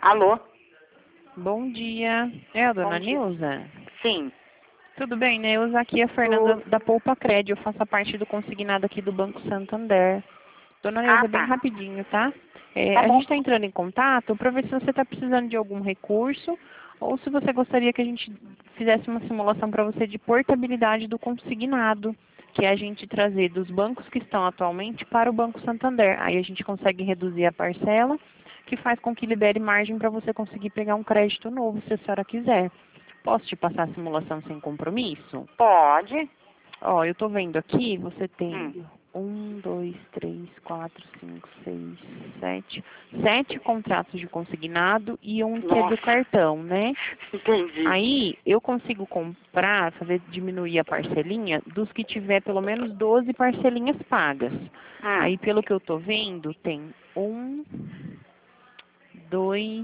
Alô? Bom dia. É a dona Bom dia. Neuza? Sim. Tudo bem, Neuza? Aqui é a Fernanda da Poupa Cred. Eu faço a parte do consignado aqui do Banco Santander. Dona Ah, Neuza, bem tá. rapidinho, tá? Tá A bom. gente está entrando em contato para ver se você está precisando de algum recurso ou se você gostaria que a gente fizesse uma simulação para você de portabilidade do consignado, que é a gente trazer dos bancos que estão atualmente para o Banco Santander. Aí a gente consegue reduzir a parcela, que faz com que libere margem para você conseguir pegar um crédito novo, se a senhora quiser. Posso te passar a simulação sem compromisso? Pode. Ó, eu tô vendo aqui, você Hum. tem 7 contratos de consignado e um que é do Nossa. cartão, né? Entendi. Aí eu consigo comprar, fazer diminuir a parcelinha dos que tiver pelo menos 12 parcelinhas pagas. Hum. Aí pelo que eu tô vendo, tem 2,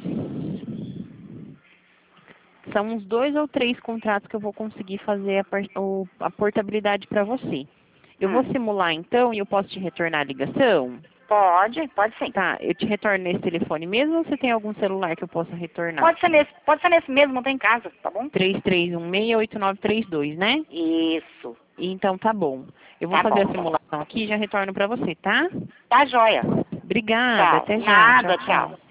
são uns 2 ou 3 contratos que eu vou conseguir fazer a portabilidade para você. Eu vou Hum. simular então e eu posso te retornar a ligação? Pode sim. Tá, eu te retorno nesse telefone mesmo ou você tem algum celular que eu possa retornar? Pode ser nesse mesmo, eu tô em casa, tá bom? 33168932, né? Isso. Então tá bom. Eu vou Tá fazer bom. a simulação aqui e já retorno para você, tá? Tá joia. Obrigada, Tchau. até já. Tchau, Nada, tchau. tchau.